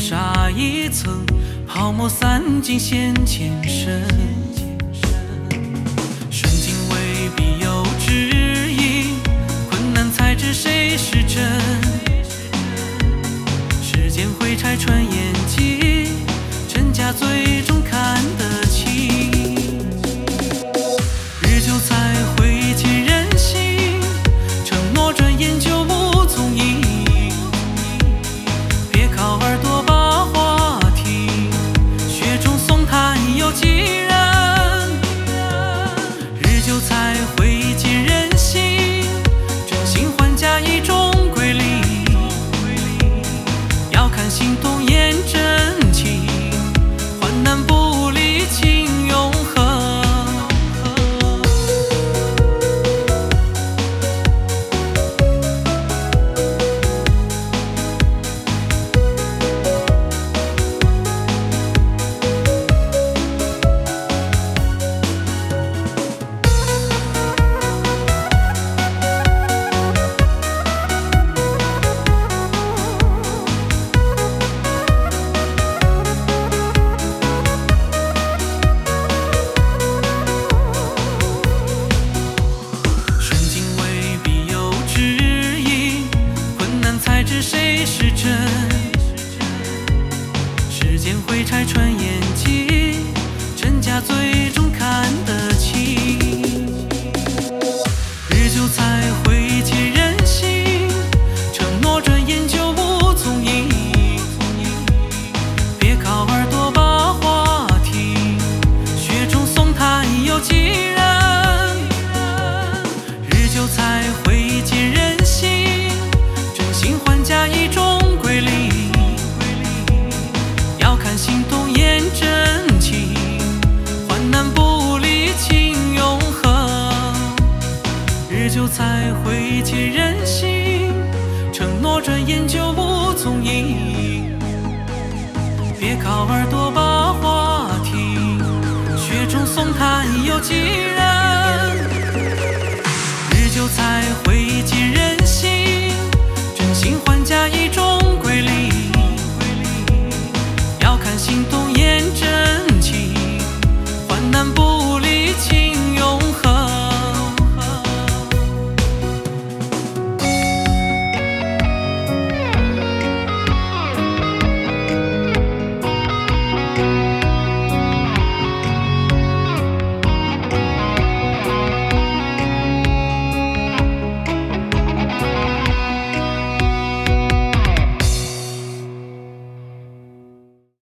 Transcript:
纱一层，泡沫散尽现前身。顺境未必有指引，困难才知谁是真。时间会拆穿演技，真假最终看得清。日久才会见人心，承诺转眼就无踪影。别靠耳朵把话听，雪中送炭有几人？日久才会见人心，真心换假一种规律。要看心动眼真情，患难不离情永恒。谁是真？时间会拆穿演技，真假最终看得清。日久才会见人心，承诺转眼就无踪影。别靠耳朵把话听，雪中送炭有几人？日久才会见人心，真心换假一种规律。要看心动眼真情，患难不离情永恒。日久才会见人心，承诺转眼就无踪影。别靠耳朵把话听，雪中送炭有几人？日久才会见人心，真心换假一种规律。